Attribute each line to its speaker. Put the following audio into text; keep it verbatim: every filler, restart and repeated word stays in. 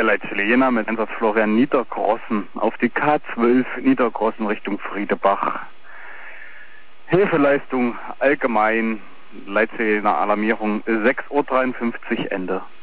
Speaker 1: Leitstelle mit Einsatz Florian Niedergrossen auf die K zwölf Niedergrossen Richtung Friedebach. Hilfeleistung allgemein, Leitstelle Alarmierung sechs Uhr dreiundfünfzig, Ende.